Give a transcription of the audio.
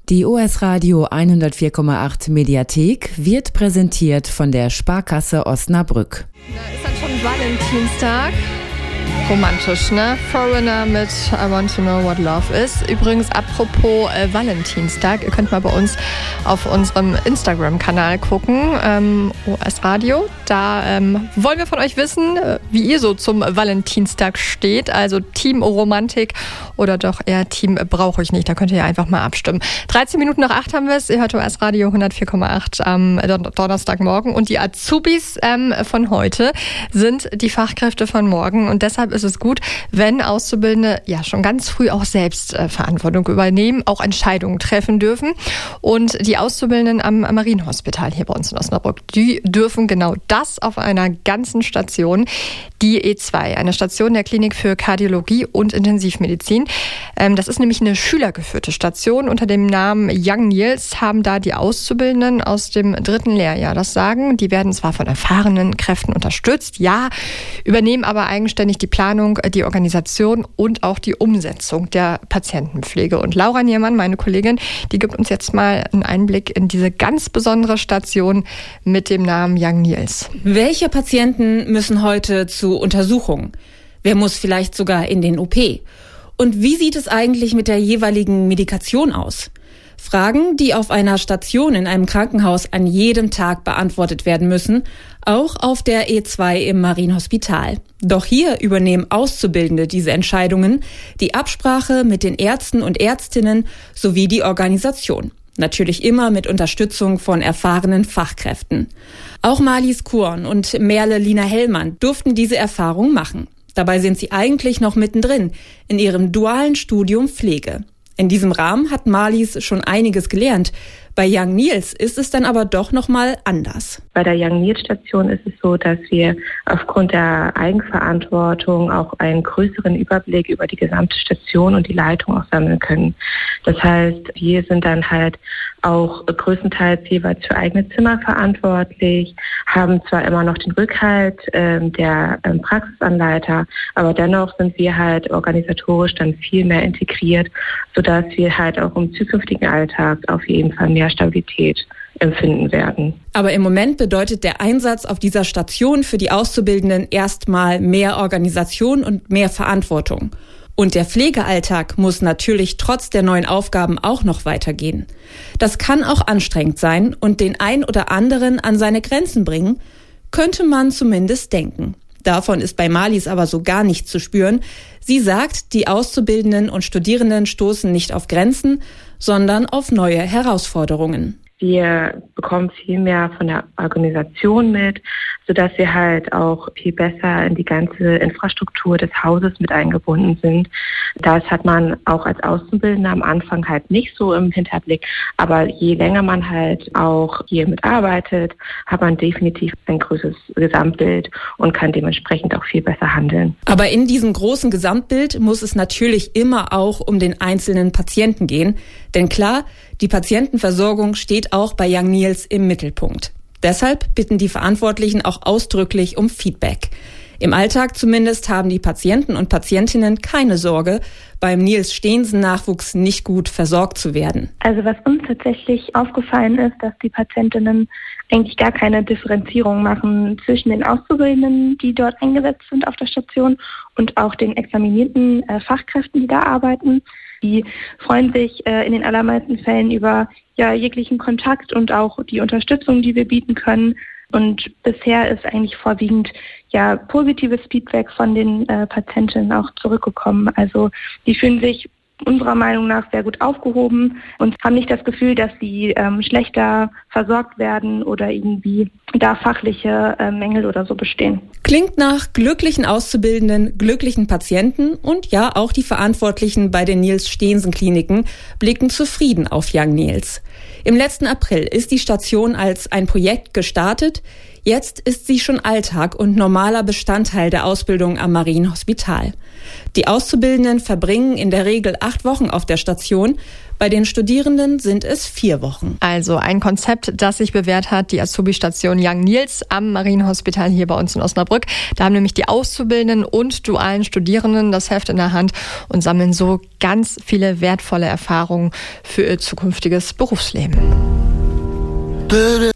Die OS Radio 104,8 Mediathek wird präsentiert von der Sparkasse Osnabrück. Da ist dann schon Valentinstag. Romantisch, ne? Foreigner mit I Want to Know What Love Is. Übrigens, apropos Valentinstag, ihr könnt mal bei uns auf unserem Instagram-Kanal gucken, OS Radio. Da wollen wir von euch wissen, wie ihr so zum Valentinstag steht. Also Team Romantik oder doch eher Team brauche ich nicht. Da könnt ihr ja einfach mal abstimmen. 13 Minuten nach 8 haben wir es. Ihr hört OS Radio 104,8 am Donnerstagmorgen. Und die Azubis von heute sind die Fachkräfte von morgen. Und deshalb ist es gut, wenn Auszubildende ja schon ganz früh auch selbst Verantwortung übernehmen, auch Entscheidungen treffen dürfen. Und die Auszubildenden am Marienhospital hier bei uns in Osnabrück, die dürfen genau das auf einer ganzen Station, die E2, eine Station der Klinik für Kardiologie und Intensivmedizin. Das ist nämlich eine schülergeführte Station. Unter dem Namen Young Nils haben da die Auszubildenden aus dem 3. Lehrjahr das Sagen. Die werden zwar von erfahrenen Kräften unterstützt, ja, übernehmen aber eigenständig die Planung, die Organisation und auch die Umsetzung der Patientenpflege. Und Laura Niermann, meine Kollegin, die gibt uns jetzt mal einen Einblick in diese ganz besondere Station mit dem Namen Young Nils. Welche Patienten müssen heute zu Untersuchungen? Wer muss vielleicht sogar in den OP? Und wie sieht es eigentlich mit der jeweiligen Medikation aus? Fragen, die auf einer Station in einem Krankenhaus an jedem Tag beantwortet werden müssen, auch auf der E2 im Marienhospital. Doch hier übernehmen Auszubildende diese Entscheidungen, die Absprache mit den Ärzten und Ärztinnen sowie die Organisation. Natürlich immer mit Unterstützung von erfahrenen Fachkräften. Auch Marlies Kuhn und Merle Lina Hellmann durften diese Erfahrung machen. Dabei sind sie eigentlich noch mittendrin in ihrem dualen Studium Pflege. In diesem Rahmen hat Marlies schon einiges gelernt. Bei Young Nils ist es dann aber doch nochmal anders. Bei der Young Nils Station ist es so, dass wir aufgrund der Eigenverantwortung auch einen größeren Überblick über die gesamte Station und die Leitung auch sammeln können. Das heißt, wir sind dann halt auch größtenteils jeweils für eigene Zimmer verantwortlich, haben zwar immer noch den Rückhalt der Praxisanleiter, aber dennoch sind wir halt organisatorisch dann viel mehr integriert, sodass wir halt auch im zukünftigen Alltag auf jeden Fall mehr Stabilität empfinden werden. Aber im Moment bedeutet der Einsatz auf dieser Station für die Auszubildenden erstmal mehr Organisation und mehr Verantwortung. Und der Pflegealltag muss natürlich trotz der neuen Aufgaben auch noch weitergehen. Das kann auch anstrengend sein und den ein oder anderen an seine Grenzen bringen, könnte man zumindest denken. Davon ist bei Marlies aber so gar nichts zu spüren. Sie sagt, die Auszubildenden und Studierenden stoßen nicht auf Grenzen, sondern auf neue Herausforderungen. Wir bekommen viel mehr von der Organisation mit, sodass wir halt auch viel besser in die ganze Infrastruktur des Hauses mit eingebunden sind. Das hat man auch als Auszubildender am Anfang halt nicht so im Hinterblick. Aber je länger man halt auch hier mitarbeitet, hat man definitiv ein größeres Gesamtbild und kann dementsprechend auch viel besser handeln. Aber in diesem großen Gesamtbild muss es natürlich immer auch um den einzelnen Patienten gehen. Denn klar, die Patientenversorgung steht auch bei Young Nils im Mittelpunkt. Deshalb bitten die Verantwortlichen auch ausdrücklich um Feedback. Im Alltag zumindest haben die Patienten und Patientinnen keine Sorge, beim Nils-Stehensen-Nachwuchs nicht gut versorgt zu werden. Also was uns tatsächlich aufgefallen ist, dass die Patientinnen eigentlich gar keine Differenzierung machen zwischen den Auszubildenden, die dort eingesetzt sind auf der Station, und auch den examinierten Fachkräften, die da arbeiten. Die freuen sich in den allermeisten Fällen über jeglichen Kontakt und auch die Unterstützung, die wir bieten können. Und bisher ist eigentlich vorwiegend positives Feedback von den Patientinnen auch zurückgekommen. Also die fühlen sich unserer Meinung nach sehr gut aufgehoben und haben nicht das Gefühl, dass sie schlechter versorgt werden oder irgendwie da fachliche Mängel oder so bestehen. Klingt nach glücklichen Auszubildenden, glücklichen Patienten und ja, auch die Verantwortlichen bei den Nils-Stehensen-Kliniken blicken zufrieden auf Young Nils. Im letzten April ist die Station als ein Projekt gestartet. Jetzt ist sie schon Alltag und normaler Bestandteil der Ausbildung am Marienhospital. Die Auszubildenden verbringen in der Regel 8 Wochen auf der Station. Bei den Studierenden sind es 4 Wochen. Also ein Konzept, das sich bewährt hat, die Azubi-Station Young Nils am Marienhospital hier bei uns in Osnabrück. Da haben nämlich die Auszubildenden und dualen Studierenden das Heft in der Hand und sammeln so ganz viele wertvolle Erfahrungen für ihr zukünftiges Berufsleben.